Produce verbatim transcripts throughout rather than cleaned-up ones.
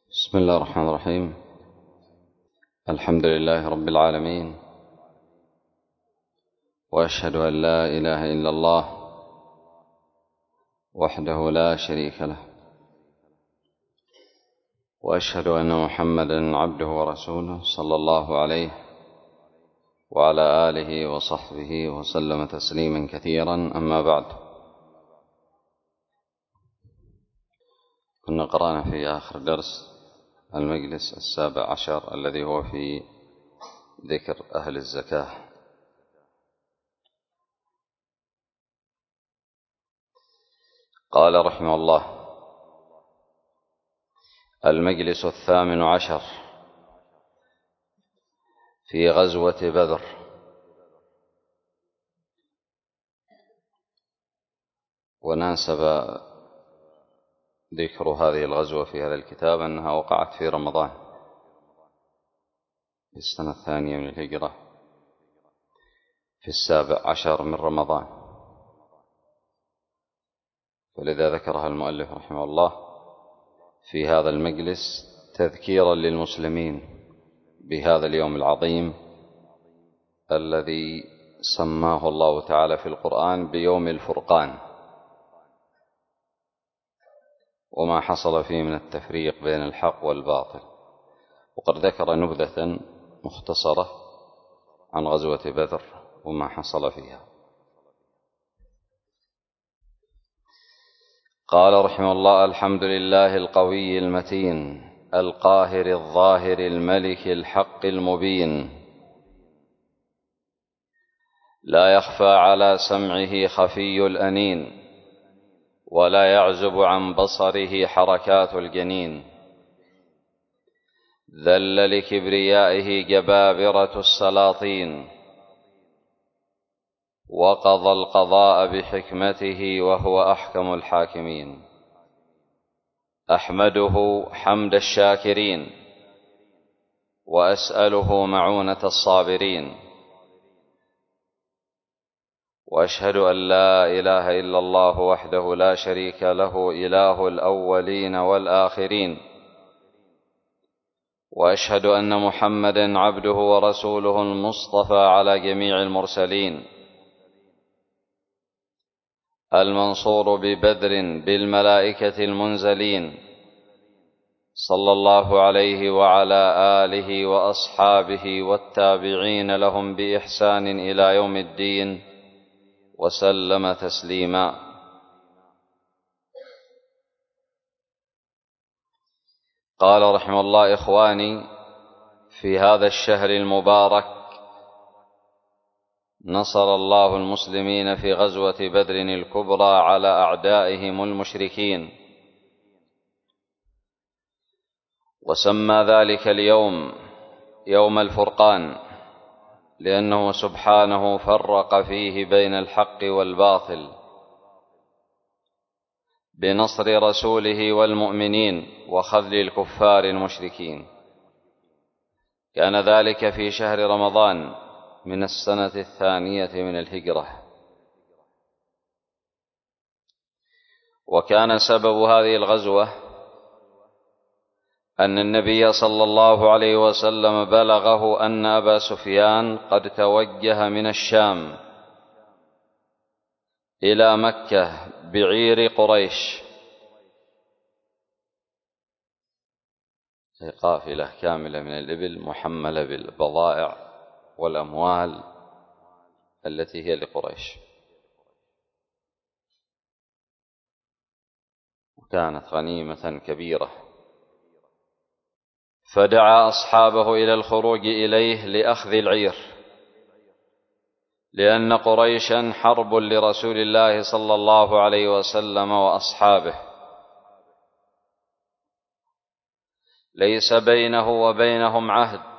بسم الله الرحمن الرحيم. الحمد لله رب العالمين، وأشهد أن لا إله إلا الله وحده لا شريك له، وأشهد أن محمدًا عبده ورسوله صلى الله عليه وعلى آله وصحبه وسلم تسليمًا كثيرًا. أما بعد، كنا قرأنا في آخر درس المجلس السابع عشر الذي هو في ذكر أهل الزكاة. قال رحمه الله: المجلس الثامن عشر في غزوة بدر. وناسب ذكر هذه الغزوة في هذا الكتاب أنها وقعت في رمضان في السنة الثانية من الهجرة، في السابع عشر من رمضان، ولذا ذكرها المؤلف رحمه الله في هذا المجلس تذكيرا للمسلمين بهذا اليوم العظيم الذي سماه الله تعالى في القرآن بيوم الفرقان، وما حصل فيه من التفريق بين الحق والباطل. وقد ذكر نبذة مختصرة عن غزوة بدر وما حصل فيها. قال رحمه الله: الحمد لله القوي المتين القاهر الظاهر الملك الحق المبين، لا يخفى على سمعه خفي الأنين، ولا يعزب عن بصره حركات الجنين، ذل لكبريائه جبابرة السلاطين، وقضى القضاء بحكمته وهو أحكم الحاكمين. أحمده حمد الشاكرين، وأسأله معونة الصابرين، وأشهد أن لا إله إلا الله وحده لا شريك له إله الأولين والآخرين، وأشهد أن محمدًا عبده ورسوله المصطفى على جميع المرسلين، المنصور ببدر بالملائكة المنزلين، صلى الله عليه وعلى آله وأصحابه والتابعين لهم بإحسان إلى يوم الدين، وسلم تسليما. قال رحمه الله: إخواني، في هذا الشهر المبارك نصر الله المسلمين في غزوة بدر الكبرى على أعدائهم المشركين، وسمى ذلك اليوم يوم الفرقان، لأنه سبحانه فرق فيه بين الحق والباطل بنصر رسوله والمؤمنين وخذل الكفار المشركين. كان ذلك في شهر رمضان من السنة الثانية من الهجرة. وكان سبب هذه الغزوة أن النبي صلى الله عليه وسلم بلغه أن أبا سفيان قد توجه من الشام إلى مكة بعير قريش، قافلة كاملة من الإبل محملة بالبضائع والأموال التي هي لقريش، وكانت غنيمة كبيرة. فدعا أصحابه إلى الخروج إليه لأخذ العير، لأن قريشا حرب لرسول الله صلى الله عليه وسلم وأصحابه، ليس بينه وبينهم عهد،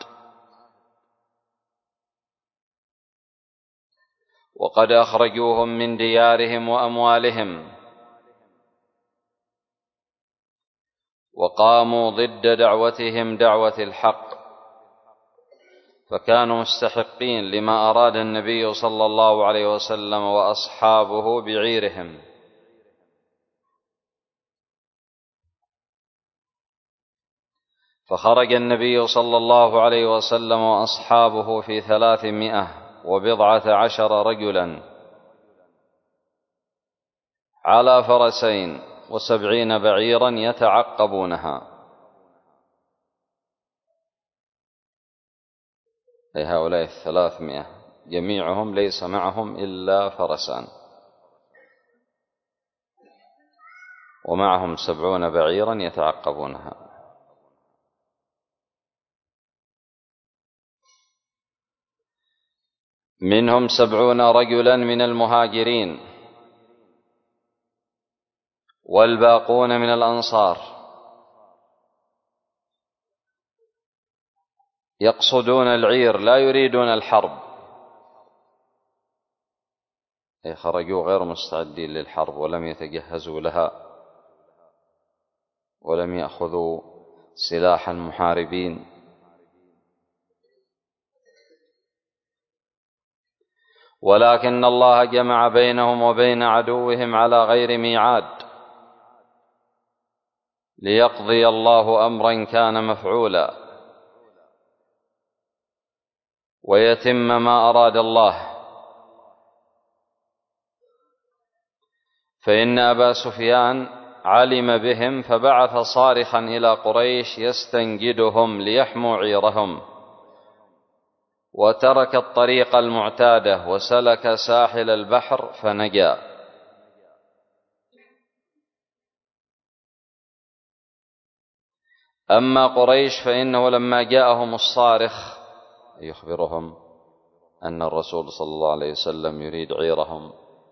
وقد أخرجوهم من ديارهم وأموالهم، وقاموا ضد دعوتهم دعوة الحق، فكانوا مستحقين لما أراد النبي صلى الله عليه وسلم وأصحابه بعيرهم. فخرج النبي صلى الله عليه وسلم وأصحابه في ثلاثمائة وبضعة عشر رجلا على فرسين وسبعين بعيرا يتعقبونها، أي هؤلاء الثلاثمائة جميعهم ليس معهم إلا فرسان، ومعهم سبعون بعيرا يتعقبونها. منهم سبعون رجلا من المهاجرين والباقون من الأنصار، يقصدون العير لا يريدون الحرب، أي خرجوا غير مستعدين للحرب ولم يتجهزوا لها ولم يأخذوا سلاح المحاربين، ولكن الله جمع بينهم وبين عدوهم على غير ميعاد ليقضي الله أمرا كان مفعولا ويتم ما أراد الله. فإن أبا سفيان علم بهم فبعث صارخا إلى قريش يستنجدهم ليحموا عيرهم، وترك الطريق المعتادة وسلك ساحل البحر فنجا. أما قريش فإنه لما جاءهم الصارخ يخبرهم أن الرسول صلى الله عليه وسلم يريد عيرهم،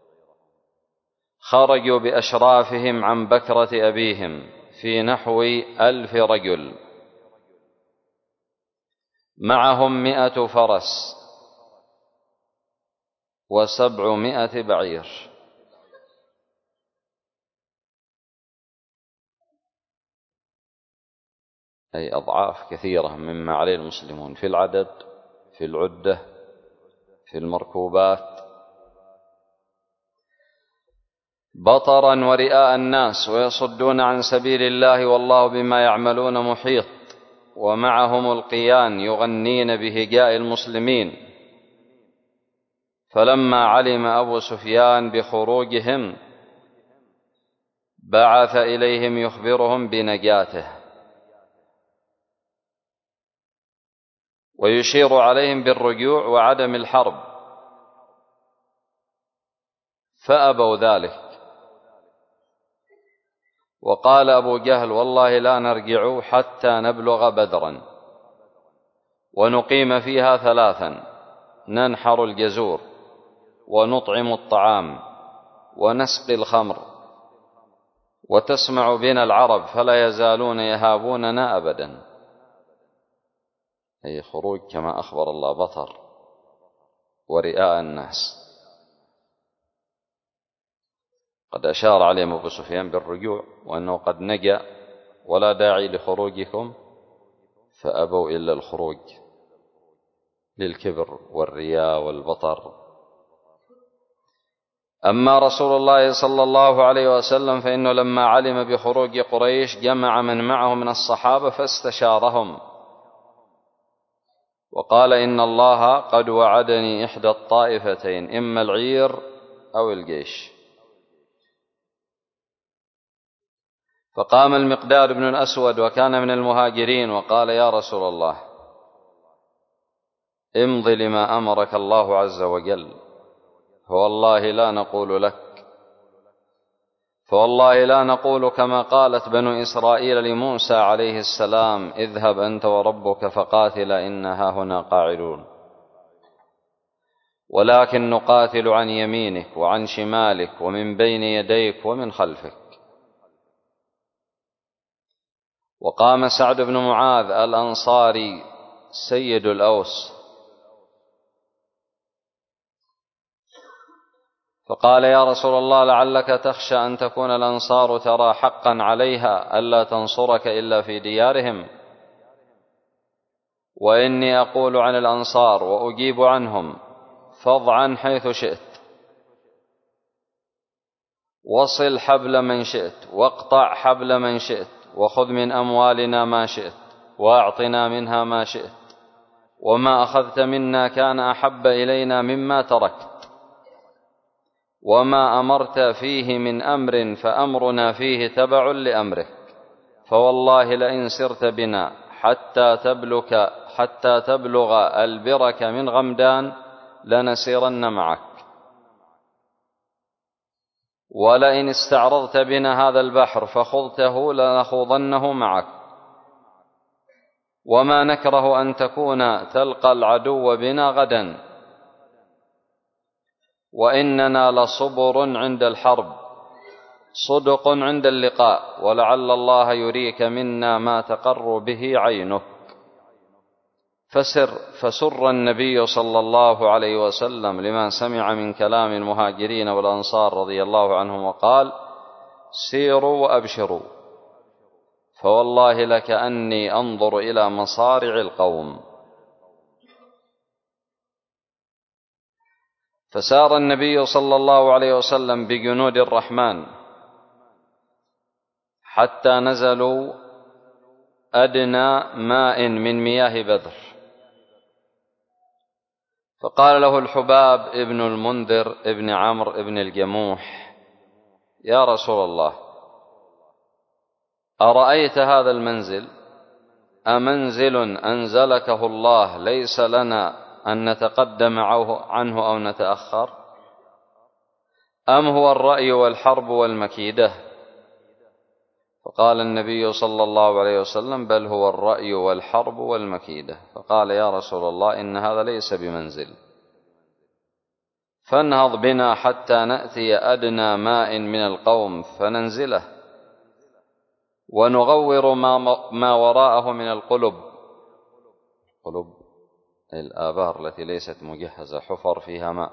خرجوا بأشرافهم عن بكرة أبيهم في نحو ألف رجل، معهم مئة فرس وسبعمائة بعير، أي أضعاف كثيرة مما عليه المسلمون في العدد، في العدة، في المركوبات، بطرا ورئاء الناس ويصدون عن سبيل الله والله بما يعملون محيط، ومعهم القيان يغنين بهجاء المسلمين. فلما علم أبو سفيان بخروجهم بعث إليهم يخبرهم بنجاته ويشير عليهم بالرجوع وعدم الحرب، فأبوا ذلك. وقال أبو جهل والله لا نرجع حتى نبلغ بدرا ونقيم فيها ثلاثا، ننحر الجزور ونطعم الطعام ونسقي الخمر، وتسمع بنا العرب فلا يزالون يهابوننا أبدا. أي خروج كما أخبر الله بطر ورئاء الناس. قد أشار عليهم أبو سفيان بالرجوع وأنه قد نجا ولا داعي لخروجكم، فأبوا إلا الخروج للكبر والرياء والبطر. أما رسول الله صلى الله عليه وسلم فإنه لما علم بخروج قريش جمع من معه من الصحابة فاستشارهم وقال إن الله قد وعدني إحدى الطائفتين، إما العير أو الجيش. فقام المقداد بن الأسود وكان من المهاجرين وقال يا رسول الله امض لما أمرك الله عز وجل، فوالله لا نقول لك فوالله لا نقول كما قالت بنو إسرائيل لموسى عليه السلام اذهب أنت وربك فقاتلا إنها هنا قاعدون، ولكن نقاتل عن يمينك وعن شمالك ومن بين يديك ومن خلفك. وقام سعد بن معاذ الأنصاري سيد الأوس فقال يا رسول الله لعلك تخشى أن تكون الأنصار ترى حقا عليها ألا تنصرك إلا في ديارهم، وإني أقول عن الأنصار وأجيب عنهم، فاضعن حيث شئت، وصل حبل من شئت، واقطع حبل من شئت، وخذ من أموالنا ما شئت، وأعطنا منها ما شئت، وما أخذت منا كان أحب إلينا مما تركت، وما أمرت فيه من أمر فأمرنا فيه تبع لأمرك، فوالله لئن سرت بنا حتى تبلغ حتى تبلغ البرك من غمدان لنسيرن معك، ولئن استعرضت بنا هذا البحر فخضته لنخوضنه معك، وما نكره أن تكون تلقى العدو بنا غدا، وإننا لصبر عند الحرب صدق عند اللقاء، ولعل الله يريك منا ما تقر به عينك. فسر فسر النبي صلى الله عليه وسلم لما سمع من كلام المهاجرين والأنصار رضي الله عنهم، وقال: سيروا وأبشروا، فوالله لكأني أنظر إلى مصارع القوم. فسار النبي صلى الله عليه وسلم بجنود الرحمن حتى نزلوا أدنى ماء من مياه بدر، فقال له الحباب ابن المنذر ابن عمرو ابن الجموح: يا رسول الله، أرأيت هذا المنزل أمنزل أنزلكه الله ليس لنا أن نتقدم عنه أو نتأخر، أم هو الرأي والحرب والمكيدة؟ فقال النبي صلى الله عليه وسلم: بل هو الرأي والحرب والمكيدة. فقال: يا رسول الله، إن هذا ليس بمنزل، فانهض بنا حتى نأتي أدنى ماء من القوم فننزله، ونغور ما وراءه من القلب، قلب الآبار التي ليست مجهزة، حفر فيها ماء،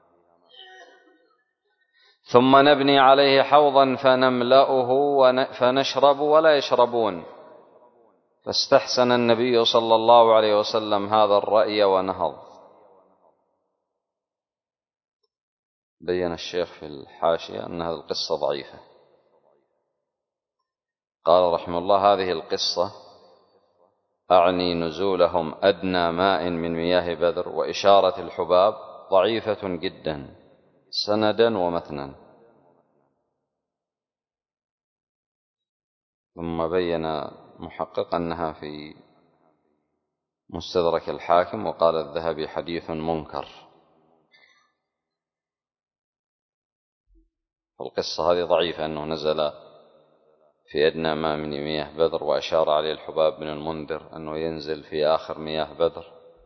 ثم نبني عليه حوضا فنملأه فنشرب ولا يشربون. فاستحسن النبي صلى الله عليه وسلم هذا الرأي ونهض. بين الشيخ في الحاشية أن هذه القصة ضعيفة. قال رحمه الله: هذه القصة أعني نزولهم أدنى ماء من مياه بدر وإشارة الحباب ضعيفة جدا سندا ومتنا. ثم بين محقق أنها في مستدرك الحاكم، وقال الذهبي: حديث منكر. القصة هذه ضعيفة، أنه نزل في أدنى ماء من مياه بدر، وأشار عليه الحباب بن المنذر أنه ينزل في آخر مياه بدر.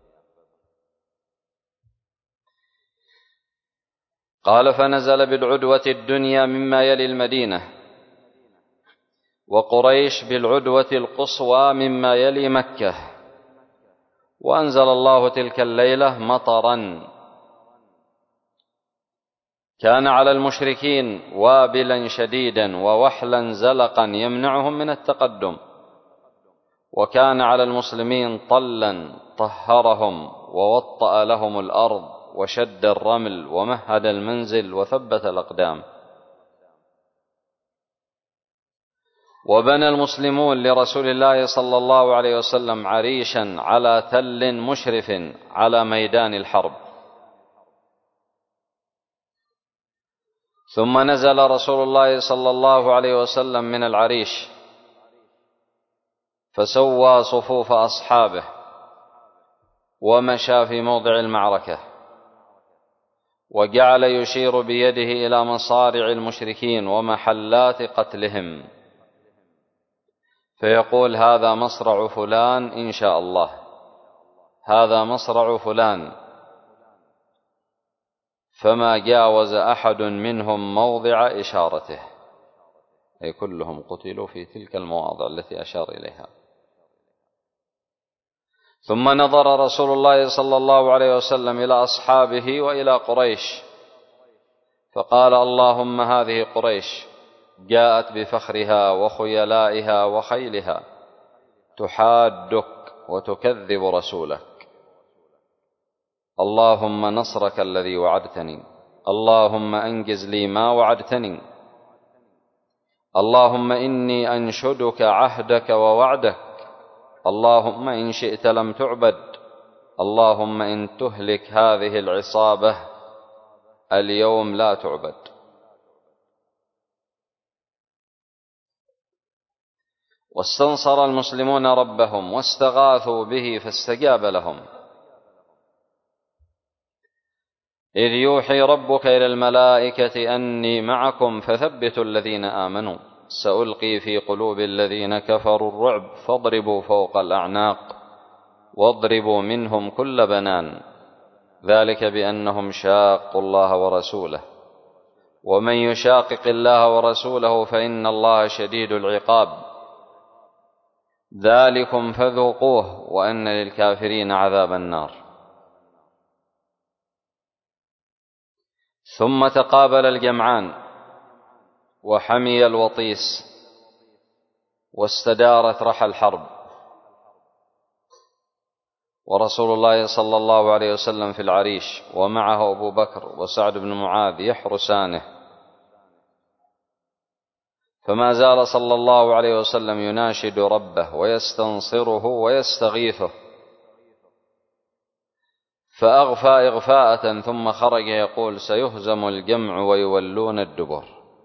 قال: فنزل بالعدوة الدنيا مما يلي المدينة، وقريش بالعدوة القصوى مما يلي مكة، وأنزل الله تلك الليلة مطرا كان على المشركين وابلا شديدا ووحلا زلقا يمنعهم من التقدم، وكان على المسلمين طلا طهرهم ووطأ لهم الأرض وشد الرمل ومهد المنزل وثبت الأقدام. وبنى المسلمون لرسول الله صلى الله عليه وسلم عريشا على تل مشرف على ميدان الحرب. ثم نزل رسول الله صلى الله عليه وسلم من العريش، فسوى صفوف أصحابه ومشى في موضع المعركة، وجعل يشير بيده إلى مصارع المشركين ومحلات قتلهم، فيقول: هذا مصرع فلان إن شاء الله، هذا مصرع فلان. فما جاوز أحد منهم موضع إشارته، أي كلهم قتلوا في تلك المواضع التي أشار إليها. ثم نظر رسول الله صلى الله عليه وسلم إلى أصحابه وإلى قريش، فقال: اللهم هذه قريش جاءت بفخرها وخيلائها وخيلها تحادك وتكذب رسولك، اللهم نصرك الذي وعدتني، اللهم أنجز لي ما وعدتني، اللهم إني أنشدك عهدك ووعدك، اللهم إن شئت لم تعبد، اللهم إن تهلك هذه العصابة اليوم لا تعبد. واستنصر المسلمون ربهم واستغاثوا به فاستجاب لهم، إذ يوحي ربك إلى الملائكة أني معكم فثبتوا الذين آمنوا سألقي في قلوب الذين كفروا الرعب فاضربوا فوق الأعناق واضربوا منهم كل بنان، ذلك بأنهم شاقوا الله ورسوله، ومن يشاقق الله ورسوله فإن الله شديد العقاب، ذلكم فذوقوه وأن للكافرين عذاب النار. ثم تقابل الجمعان وحمي الوطيس واستدارت رحى الحرب، ورسول الله صلى الله عليه وسلم في العريش ومعه أبو بكر وسعد بن معاذ يحرسانه، فما زال صلى الله عليه وسلم يناشد ربه ويستنصره ويستغيثه، فأغفى إغفاءة ثم خرج يقول سيهزم الجمع ويولون الدبر،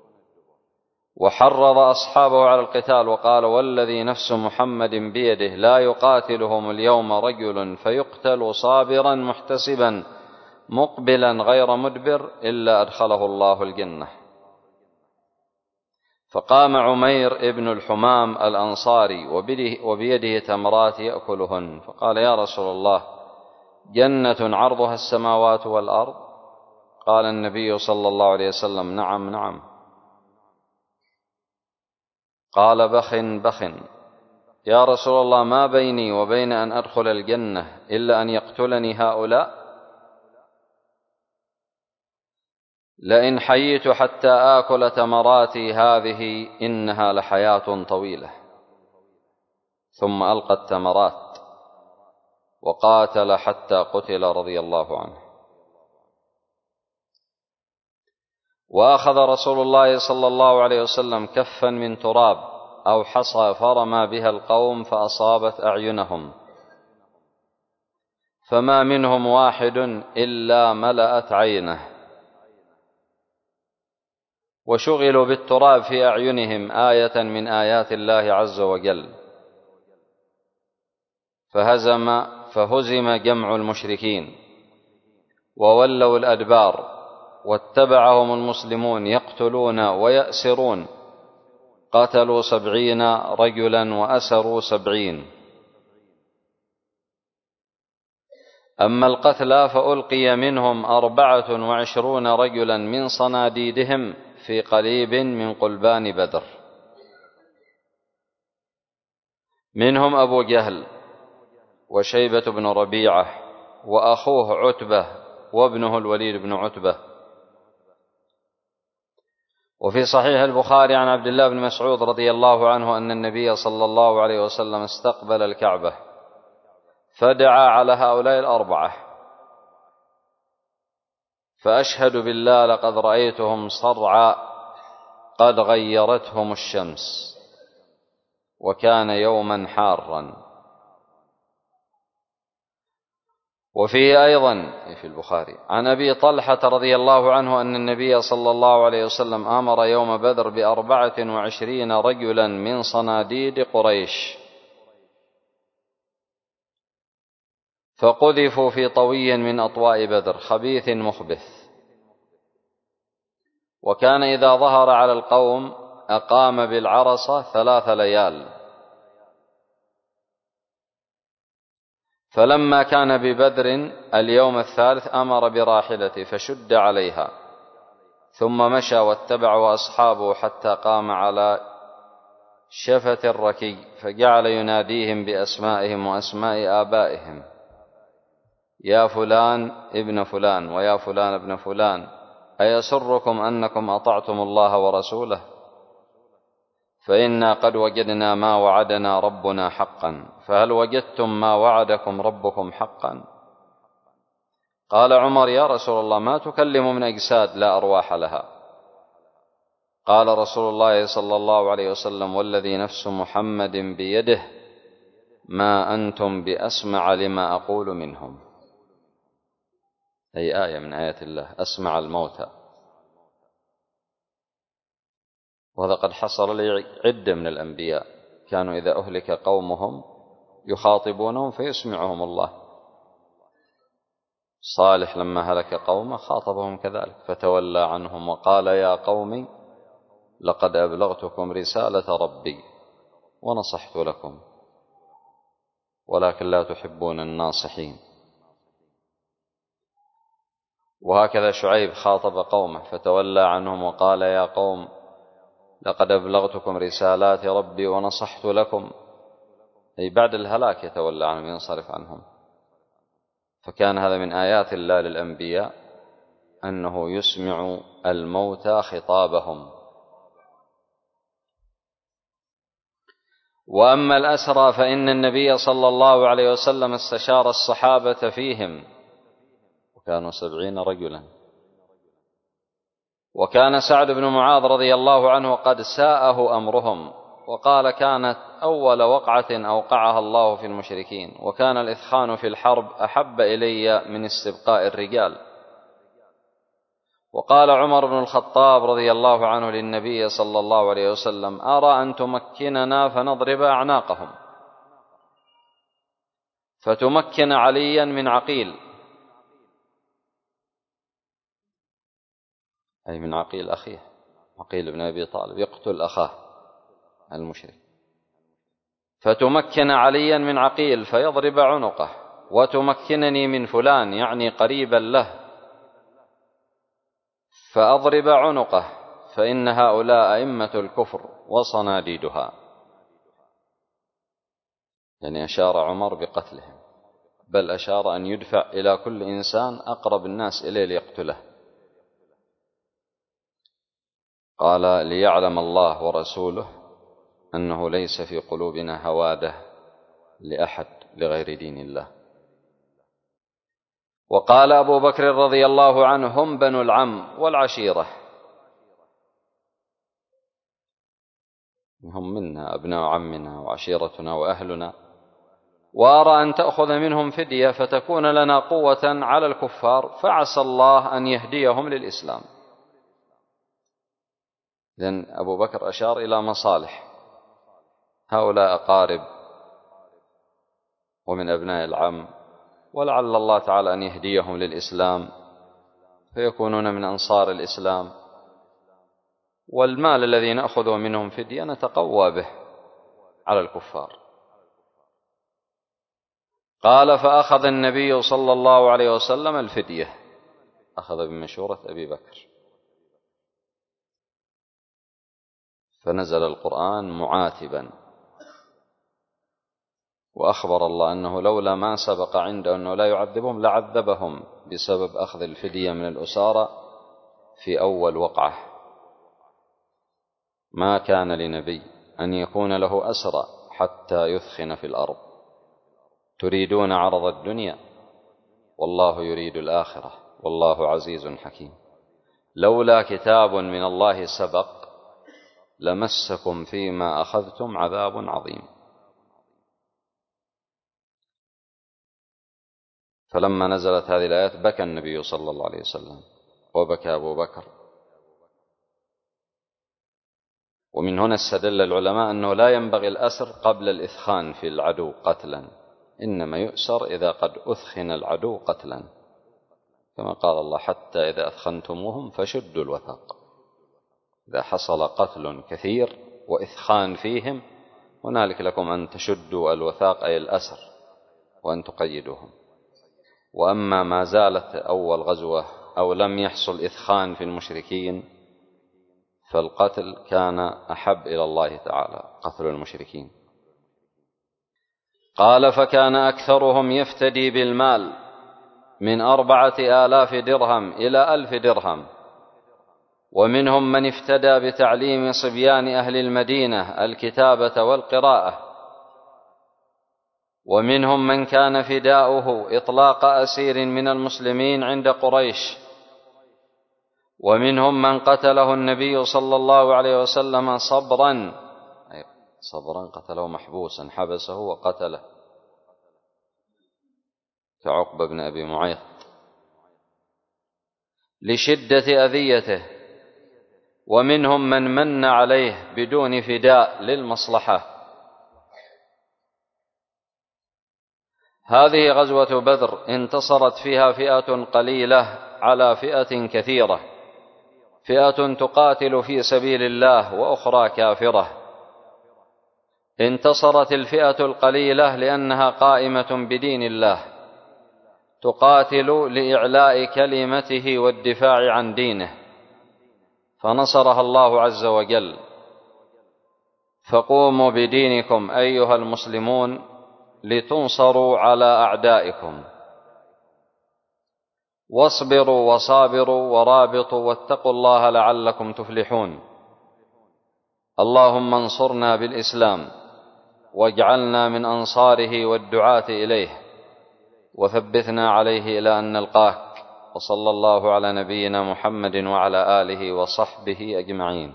وحرض أصحابه على القتال وقال والذي نفس محمد بيده لا يقاتلهم اليوم رجل فيقتل صابرا محتسبا مقبلا غير مدبر إلا أدخله الله الجنة. فقام عمير ابن الحمام الأنصاري وبيده تمرات يأكلهن، فقال يا رسول الله جنة عرضها السماوات والأرض؟ قال النبي صلى الله عليه وسلم نعم نعم. قال بخ بخ يا رسول الله ما بيني وبين أن أدخل الجنة إلا أن يقتلني هؤلاء؟ لئن حييت حتى آكل تمراتي هذه إنها لحياة طويلة. ثم ألقى التمرات وقاتل حتى قتل رضي الله عنه. وأخذ رسول الله صلى الله عليه وسلم كفا من تراب أو حصى فرمى بها القوم فأصابت أعينهم، فما منهم واحد إلا ملأت عينه، وشغلوا بالتراب في أعينهم آية من آيات الله عز وجل، فهزم فهزم جمع المشركين وولوا الأدبار، واتبعهم المسلمون يقتلون ويأسرون، قتلوا سبعين رجلا وأسروا سبعين. أما القتلى فألقي منهم أربعة وعشرون رجلا من صناديدهم في قليب من قلبان بدر، منهم أبو جهل وشيبة بن ربيعة وأخوه عتبة وابنه الوليد بن عتبة. وفي صحيح البخاري عن عبد الله بن مسعود رضي الله عنه أن النبي صلى الله عليه وسلم استقبل الكعبة فدعا على هؤلاء الأربعة، فأشهد بالله لقد رأيتهم صرعى قد غيرتهم الشمس، وكان يوما حارا. وفيه أيضا في البخاري عن أبي طلحة رضي الله عنه أن النبي صلى الله عليه وسلم أمر يوم بدر بأربعة وعشرين رجلا من صناديد قريش، فقذفوا في طوي من أطواء بدر خبيث مخبث، وكان إذا ظهر على القوم أقام بالعرصة ثلاث ليال. فلما كان ببدر اليوم الثالث أمر براحلته فشد عليها، ثم مشى واتبعه أصحابه حتى قام على شفة الركي، فجعل يناديهم بأسمائهم وأسماء آبائهم، يا فلان ابن فلان ويا فلان ابن فلان، أيسركم أنكم أطعتم الله ورسوله؟ فإنا قد وجدنا ما وعدنا ربنا حقا، فهل وجدتم ما وعدكم ربكم حقا؟ قال عمر يا رسول الله ما تكلم من أجساد لا أرواح لها. قال رسول الله صلى الله عليه وسلم والذي نفس محمد بيده ما أنتم بأسمع لما أقول منهم. أي آية من آيات الله، أسمع الموتى. وهذا قد حصل لعدة من الأنبياء، كانوا إذا أهلك قومهم يخاطبونهم فيسمعهم الله. صالح لما هلك قومه خاطبهم كذلك فتولى عنهم وقال يا قوم لقد أبلغتكم رسالة ربي ونصحت لكم ولكن لا تحبون الناصحين. وهكذا شعيب خاطب قومه فتولى عنهم وقال يا قوم لقد أبلغتكم رسالات ربي ونصحت لكم، أي بعد الهلاك يتولى عنهم ينصرف عنهم. فكان هذا من آيات الله للأنبياء أنه يسمع الموتى خطابهم. وأما الأسرى فإن النبي صلى الله عليه وسلم استشار الصحابة فيهم، وكانوا سبعين رجلا، وكان سعد بن معاذ رضي الله عنه قد ساءه أمرهم، وقال كانت أول وقعة أوقعها الله في المشركين، وكان الإثخان في الحرب أحب إلي من استبقاء الرجال. وقال عمر بن الخطاب رضي الله عنه للنبي صلى الله عليه وسلم أرى أن تمكننا فنضرب أعناقهم، فتمكن عليا من عقيل، أي من عقيل أخيه، عقيل بن أبي طالب يقتل أخاه المشرك، فتمكن عليا من عقيل فيضرب عنقه، وتمكنني من فلان يعني قريبا له فأضرب عنقه، فإن هؤلاء أئمة الكفر وصناديدها. يعني أشار عمر بقتلهم، بل أشار أن يدفع إلى كل إنسان أقرب الناس إليه ليقتله. قال ليعلم الله ورسوله أنه ليس في قلوبنا هواده لأحد لغير دين الله. وقال أبو بكر رضي الله عنه هم بنو العم والعشيرة، هم منا أبناء عمنا وعشيرتنا وأهلنا، وأرى أن تأخذ منهم فدية فتكون لنا قوة على الكفار، فعسى الله أن يهديهم للإسلام. إذن أبو بكر أشار إلى مصالح هؤلاء أقارب ومن أبناء العم، ولعل الله تعالى أن يهديهم للإسلام فيكونون من أنصار الإسلام، والمال الذي نأخذه منهم فدية نتقوى به على الكفار. قال فأخذ النبي صلى الله عليه وسلم الفدية، أخذ بمشورة أبي بكر، فنزل القرآن معاتبا، وأخبر الله أنه لولا ما سبق عنده أنه لا يعذبهم لعذبهم بسبب أخذ الفدية من الأسارى في أول وقعة. ما كان لنبي أن يكون له أسرى حتى يثخن في الأرض، تريدون عرض الدنيا والله يريد الآخرة والله عزيز حكيم. لولا كتاب من الله سبق لمسكم فيما أخذتم عذاب عظيم. فلما نزلت هذه الآيات بكى النبي صلى الله عليه وسلم وبكى أبو بكر. ومن هنا استدل العلماء أنه لا ينبغي الأسر قبل الإثخان في العدو قتلا، إنما يؤسر إذا قد أثخن العدو قتلا، كما قال الله حتى إذا أثخنتموهم فشدوا الوثاق. إذا حصل قتل كثير وإثخان فيهم هنالك لكم أن تشدوا الوثاق أي الأسر وأن تقيدوهم. وأما ما زالت أول غزوة أو لم يحصل إثخان في المشركين فالقتل كان أحب إلى الله تعالى، قتل المشركين. قال فكان أكثرهم يفتدي بالمال من أربعة آلاف درهم إلى ألف درهم، ومنهم من افتدى بتعليم صبيان أهل المدينة الكتابة والقراءة، ومنهم من كان فداؤه إطلاق أسير من المسلمين عند قريش، ومنهم من قتله النبي صلى الله عليه وسلم صبرا، أي صبرا قتله محبوسا حبسه وقتله كعقبة بن أبي معيط لشدة أذيته، ومنهم من من عليه بدون فداء للمصلحة. هذه غزوة بدر انتصرت فيها فئة قليلة على فئة كثيرة، فئة تقاتل في سبيل الله وأخرى كافرة. انتصرت الفئة القليلة لأنها قائمة بدين الله، تقاتل لإعلاء كلمته والدفاع عن دينه، فنصرها الله عز وجل. فقوموا بدينكم أيها المسلمون لتنصروا على أعدائكم، واصبروا وصابروا ورابطوا واتقوا الله لعلكم تفلحون. اللهم انصرنا بالإسلام واجعلنا من أنصاره والدعاة إليه، وثبتنا عليه إلى أن نلقاك. وصلى الله على نبينا محمد وعلى آله وصحبه أجمعين.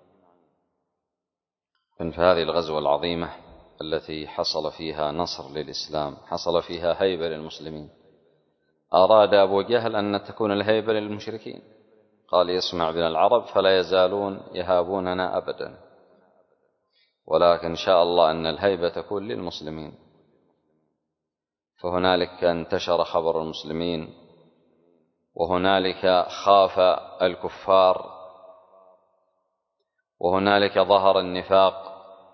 في هذه الغزوة العظيمة التي حصل فيها نصر للإسلام، حصل فيها هيبة للمسلمين. أراد أبو جهل أن تكون الهيبة للمشركين، قال يسمع بنا العرب فلا يزالون يهابوننا أبدا، ولكن شاء الله أن الهيبة تكون للمسلمين. فهنالك انتشر خبر المسلمين، وهنالك خاف الكفار، وهنالك ظهر النفاق.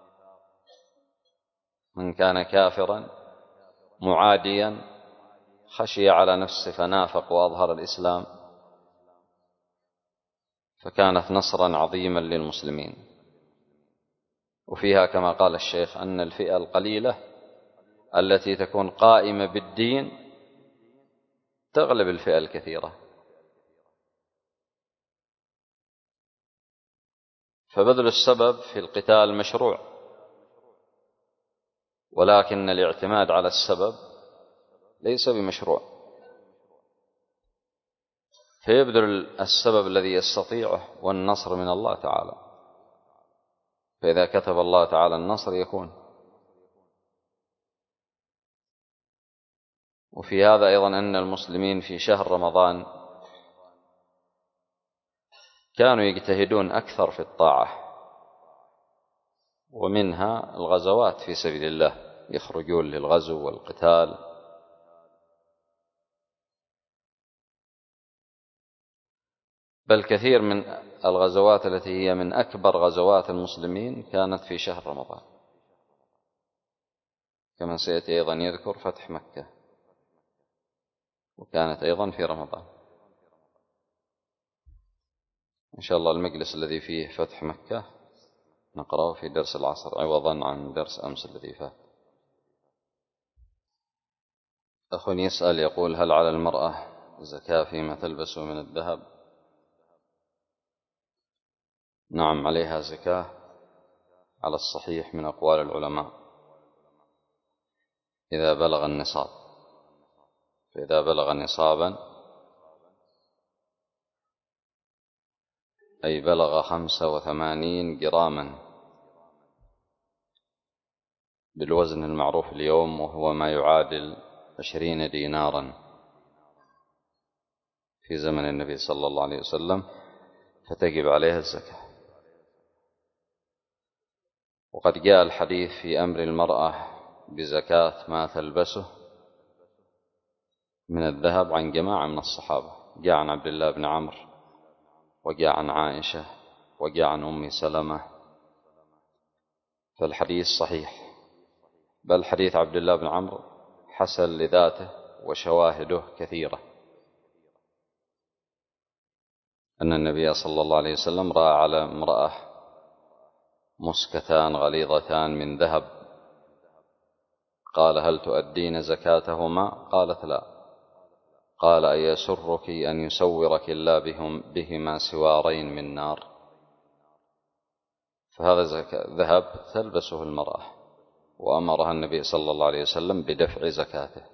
من كان كافرا معاديا خشي على نفسه فنافق وأظهر الإسلام، فكانت نصرا عظيما للمسلمين. وفيها كما قال الشيخ أن الفئة القليلة التي تكون قائمة بالدين تغلب الفئة الكثيرة. فبذل السبب في القتال مشروع، ولكن الاعتماد على السبب ليس بمشروع. فيبذل السبب الذي يستطيعه، والنصر من الله تعالى، فإذا كتب الله تعالى النصر يكون. وفي هذا أيضا أن المسلمين في شهر رمضان كانوا يجتهدون أكثر في الطاعة، ومنها الغزوات في سبيل الله، يخرجون للغزو والقتال. بل كثير من الغزوات التي هي من أكبر غزوات المسلمين كانت في شهر رمضان، كما سيأتي أيضا يذكر فتح مكة، وكانت أيضا في رمضان. إن شاء الله المجلس الذي فيه فتح مكة نقرأه في درس العصر عوضا عن درس أمس الذي فات. أخ يسأل يقول: هل على المرأة زكاة فيما تلبس من الذهب؟ نعم، عليها زكاة على الصحيح من أقوال العلماء إذا بلغ النصاب. فإذا بلغ نصابا أي بلغ خمسة وثمانين جراما بالوزن المعروف اليوم، وهو ما يعادل عشرين دينارا في زمن النبي صلى الله عليه وسلم، فتجب عليها الزكاة. وقد جاء الحديث في أمر المرأة بزكاة ما تلبسه من الذهب عن جماعة من الصحابة، جاء عن عبد الله بن عمرو، وجاء عن عائشة، وجاء عن أم سلمة. فالحديث صحيح، بل حديث عبد الله بن عمرو حسن لذاته وشواهده كثيرة، أن النبي صلى الله عليه وسلم رأى على امرأة مسكتان غليظتان من ذهب، قال: هل تؤدين زكاتهما؟ قالت: لا. قال: أيسرك أن يسورك الله بهم بهما سوارين من نار؟ فهذا ذهب تلبسه المرأة، وأمرها النبي صلى الله عليه وسلم بدفع زكاته.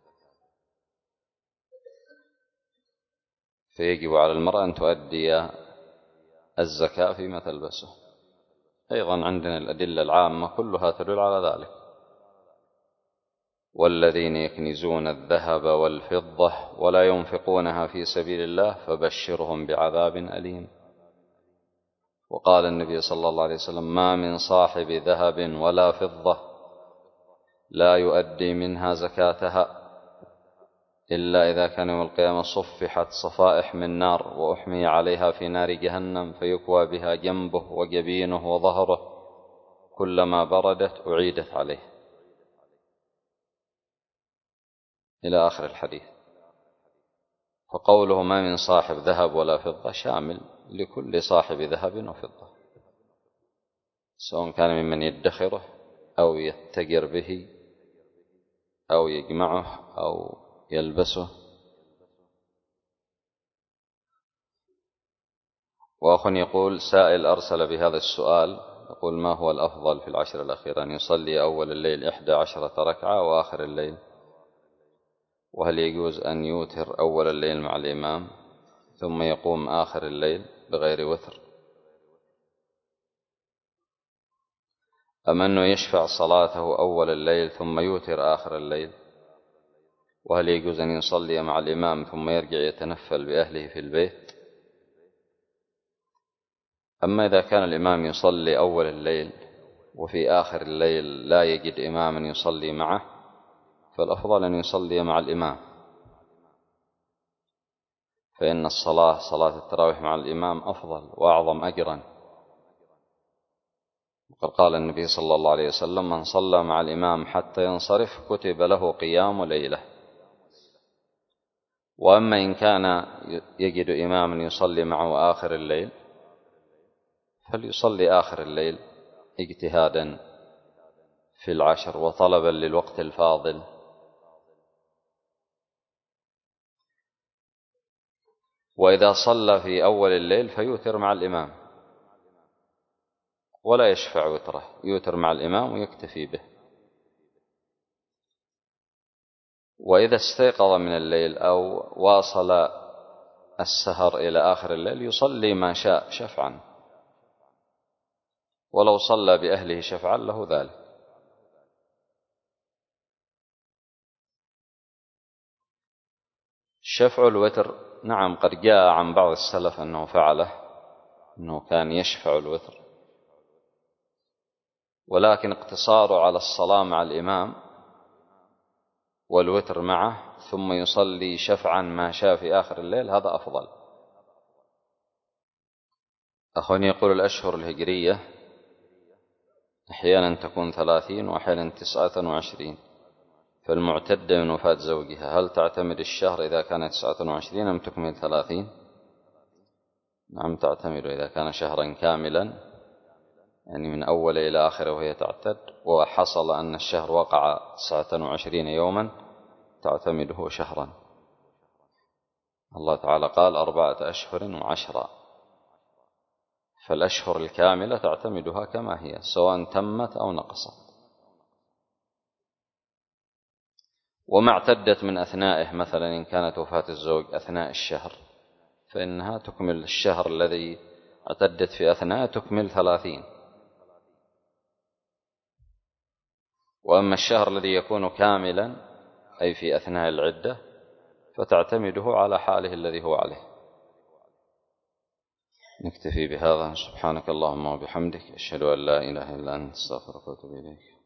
فيجب على المرأة أن تؤدي الزكاة فيما تلبسه. أيضا عندنا الأدلة العامة كلها تدل على ذلك. والذين يكنزون الذهب والفضة ولا ينفقونها في سبيل الله فبشرهم بعذاب أليم. وقال النبي صلى الله عليه وسلم: ما من صاحب ذهب ولا فضة لا يؤدي منها زكاتها إلا إذا كان يوم القيامة صفحت صفائح من نار وأحمي عليها في نار جهنم فيكوى بها جنبه وجبينه وظهره كلما بردت أعيدت عليه، إلى آخر الحديث. فقوله ما من صاحب ذهب ولا فضة شامل لكل صاحب ذهب وفضة، سواء كان ممن يدخره أو يتجر به أو يجمعه أو يلبسه. وأخ يقول: سائل أرسل بهذا السؤال يقول: ما هو الأفضل في العشر الأخيرة، أن يصلي أول الليل إحدى عشرة ركعة وآخر الليل؟ وهل يجوز أن يوتر أول الليل مع الإمام ثم يقوم آخر الليل بغير وتر، أم أنه يشفع صلاته أول الليل ثم يوتر آخر الليل؟ وهل يجوز أن يصلي مع الإمام ثم يرجع يتنفل بأهله في البيت؟ أما إذا كان الإمام يصلي أول الليل وفي آخر الليل لا يجد إماما يصلي معه، فالأفضل أن يصلي مع الإمام، فإن الصلاة صلاة التراويح مع الإمام أفضل وأعظم أجرا. وقد قال النبي صلى الله عليه وسلم: من صلى مع الإمام حتى ينصرف كتب له قيام ليلة. وأما إن كان يجد إماما يصلي معه آخر الليل فليصلي آخر الليل اجتهادا في العشر وطلبا للوقت الفاضل. وإذا صلى في أول الليل فيوتر مع الإمام ولا يشفع وتره، يوتر مع الإمام ويكتفي به. وإذا استيقظ من الليل أو واصل السهر إلى آخر الليل يصلي ما شاء شفعا، ولو صلى بأهله شفعا له ذلك. شفع الوتر نعم قد جاء عن بعض السلف أنه فعله، أنه كان يشفع الوتر، ولكن اقتصاره على الصلاة مع الإمام والوتر معه ثم يصلي شفعا ما شاء في آخر الليل هذا أفضل. أخواني يقول: الأشهر الهجرية أحيانا تكون ثلاثين وأحيانا تسعة وعشرين، فالمعتدة من وفاة زوجها هل تعتمد الشهر إذا كانت تسعة وعشرين أم تكمل ثلاثين؟ نعم تعتمد إذا كان شهرا كاملا، يعني من أول إلى آخر وهي تعتد، وحصل أن الشهر وقع تسعة وعشرين يوما تعتمده شهرا. الله تعالى قال: أربعة أشهر وعشرة، فالأشهر الكاملة تعتمدها كما هي سواء تمت أو نقصت. وما اعتدت من أثنائه، مثلا إن كانت وفاة الزوج أثناء الشهر فإنها تكمل الشهر الذي اعتدت في أثناء تكمل ثلاثين. وأما الشهر الذي يكون كاملا أي في أثناء العدة فتعتمده على حاله الذي هو عليه. نكتفي بهذا. سبحانك اللهم وبحمدك، أشهد أن لا إله إلا أنت، أستغفرك وأتوب إليك.